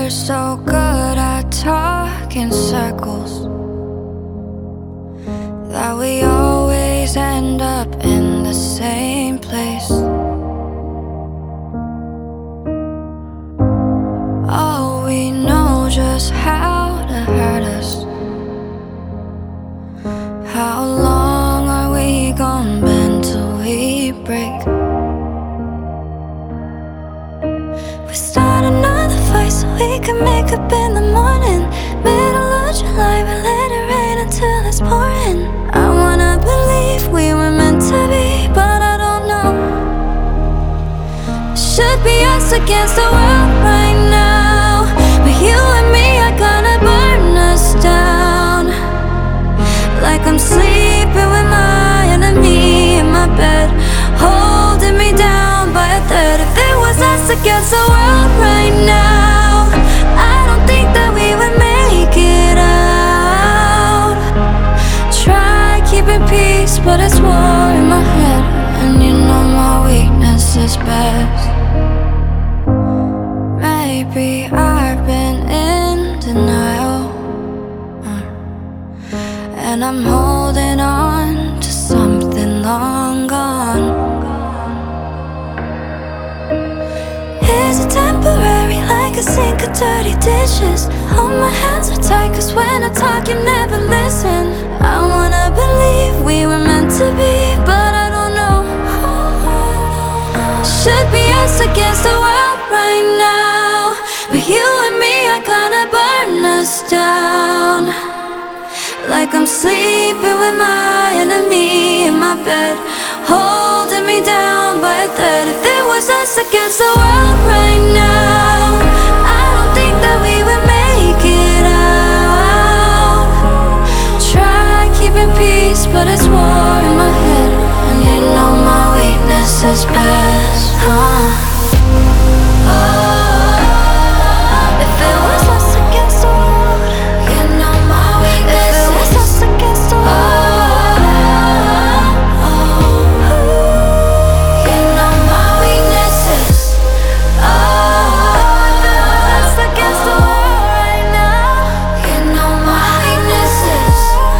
We're so good at talking circles that we always end up in the same place. Oh, we know just how to hurt us. How long are we gonna bend till we break? We start another fight so we can make up in the morning. Middle of July, we let it rain until it's pouring. I wanna believe we were meant to be, but I don't know. It should be us against the world right now, but you and me are gonna burn us down. Like I'm sleeping with my enemy in my bed, holding me down by a thread. If it was us against the world right now, I don't think that we would make it out. Try keeping peace, but it's war in my head, and you know my weakness is best. Maybe I've been in denial, and I'm holding on to something long gone. Is it temporary, like a sink of dirty dishes? Oh, my hands are tight, cause when I talk you never listen. I wanna believe we were meant to be, but I don't know. Should be us against the world right now, but you and me are gonna burn us down. Like I'm sleeping with my enemy in my bed, holding me down by a thread. If it was us against the world right now, I don't think that we would make it out. Try keeping peace, but it's war in my head, and you know my weakness is best. If it was us against the world, you know my weakness. If it was us against the world, you know my weaknesses. If it was us against the world right now, you know my weaknesses.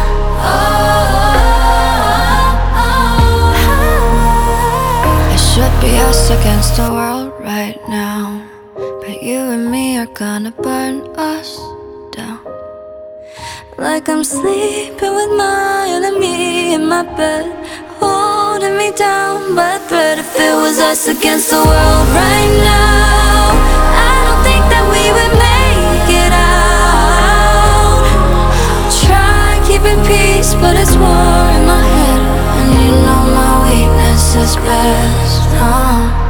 It should be us against the world right now, but you and me are gonna burn us down. Like I'm sleeping with my enemy in my bed, holding me down by a thread. If it was us against the world right now, I don't think that we would make it out. Try keeping peace, but it's war in my head, and you know my weakness is best.